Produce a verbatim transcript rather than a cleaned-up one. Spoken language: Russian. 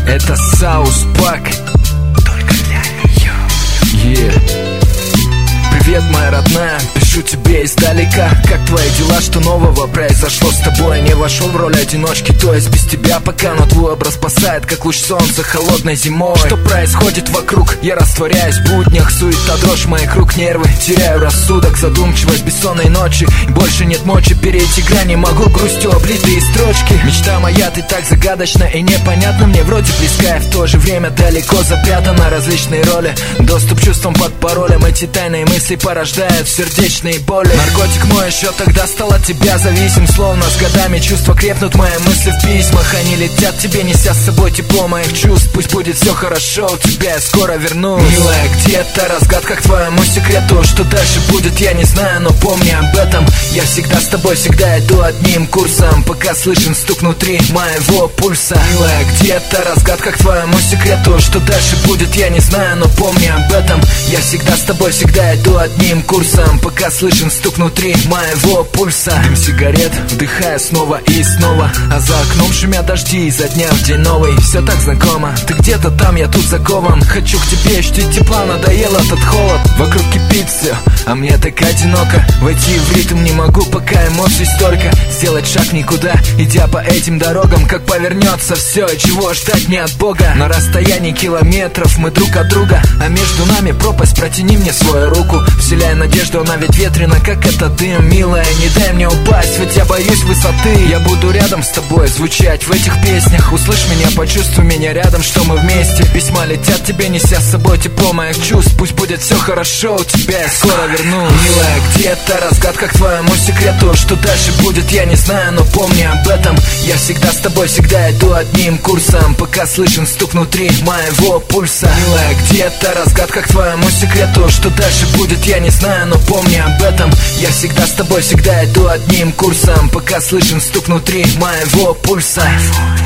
Это Саус Пак, только для нее. Yeah. Привет, моя родная, пишу тебе издалека. Как твои дела, что нового произошло с тобой? Не вошел в роль одиночки, то есть без тебя пока. Но твой образ спасает, как луч солнца холодной зимой. Что происходит вокруг? Я растворяюсь в буднях. Суета, дрожь моих рук, нервы. Теряю рассудок, задумчивость бессонной ночи. И больше нет мочи перейти грани. Могу грустью облитые строчки. Мечта моя, ты так загадочна и непонятна. Мне вроде близкая, в то же время далеко запрятана. Различные роли, доступ к чувствам под паролем. Эти тайные мысли порождают сердечные боли. Наркотик мой еще тогда стал от тебя зависим. Словно с годами чувства крепнут, мои мысли в письмах. Они летят тебе, неся с собой тепло моих чувств. Пусть будет все хорошо, у тебя я скоро вернусь. Милая, где-то разгадка к твоему секрету. Что дальше будет, я не знаю, но помни об этом. Я всегда с тобой, всегда иду одним курсом. Пока слышен стук внутри моего пульса. Милая, где-то разгадка к твоему секрету. Что дальше будет, я не знаю, но помни об этом. Я всегда с тобой, всегда иду одним курсом, пока слышен стук внутри моего пульса. Дым сигарет, вдыхая снова и снова. А за окном шумят дожди, изо дня в день новый. Все так знакомо, ты где-то там, я тут закован. Хочу к тебе, ощутить тепла, надоел этот холод. Вокруг кипит все, а мне так одиноко. Войти в ритм не могу, пока эмоций столько. Сделать шаг никуда, идя по этим дорогам. Как повернется все, и чего ждать не от Бога. На расстоянии километров мы друг от друга, а между нами пропасть, протяни мне свою руку. Вселяя надежду, она ведь ветрена, как этот дым. Милая, не дай мне упасть, ведь я боюсь высоты. Я буду рядом с тобой, звучать в этих песнях. Услышь меня, почувствуй меня рядом, что мы вместе. Письма летят тебе, неся с собой тепло моих чувств. Пусть будет все хорошо, у тебя я скоро вернусь. Милая, где-то разгадка к твоему секрету. Что дальше будет, я не знаю, но помни об этом. Я всегда с тобой, всегда иду одним курсом. Пока слышен стук внутри моего пульса. Милая, где-то разгадка к твоему секрету. Что дальше будет, я не знаю, но помни об этом. Я всегда с тобой, всегда иду одним курсом. Пока слышен стук внутри моего пульса.